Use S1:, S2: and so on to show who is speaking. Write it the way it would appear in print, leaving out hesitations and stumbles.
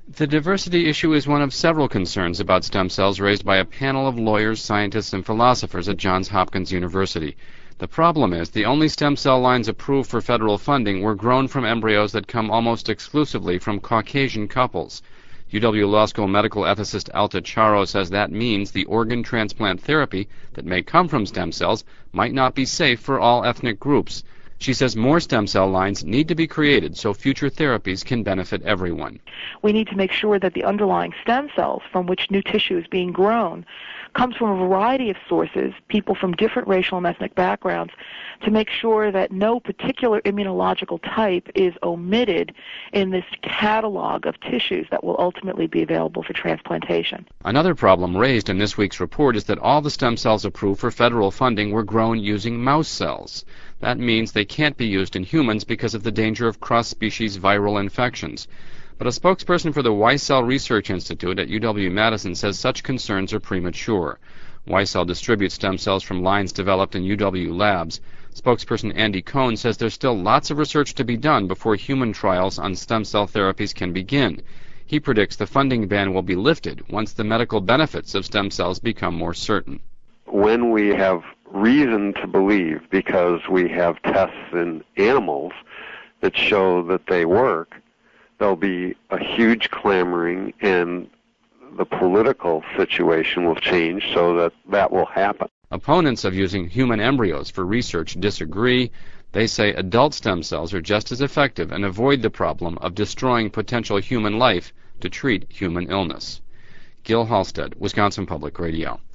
S1: The diversity issue is one of several concerns about stem cells raised by a panel of lawyers, scientists, and philosophers at Johns Hopkins University. The problem is the only stem cell lines approved for federal funding were grown from embryos that come almost exclusively from Caucasian couples. UW Law School medical ethicist Alta Charo says that means the organ transplant therapy that may come from stem cells might not be safe for all ethnic groups. She says more stem cell lines need to be created so future therapies can benefit everyone.
S2: We need to make sure that the underlying stem cells from which new tissue is being grown comes from a variety of sources, people from different racial and ethnic backgrounds, to make sure that no particular immunological type is omitted in this catalog of tissues that will ultimately be available for transplantation.
S1: Another problem raised in this week's report is that all the stem cells approved for federal funding were grown using mouse cells. That means they can't be used in humans because of the danger of cross-species viral infections. But a spokesperson for the Weissel Research Institute at UW-Madison says such concerns are premature. Weissel distributes stem cells from lines developed in UW labs. Spokesperson Andy Cohn says there's still lots of research to be done before human trials on stem cell therapies can begin. He predicts the funding ban will be lifted once the medical benefits of stem cells become more certain.
S3: When we have reason to believe, because we have tests in animals that show that they work, there'll be a huge clamoring and the political situation will change so that that will happen.
S1: Opponents of using human embryos for research disagree. They say adult stem cells are just as effective and avoid the problem of destroying potential human life to treat human illness. Gil Halstead, Wisconsin Public Radio.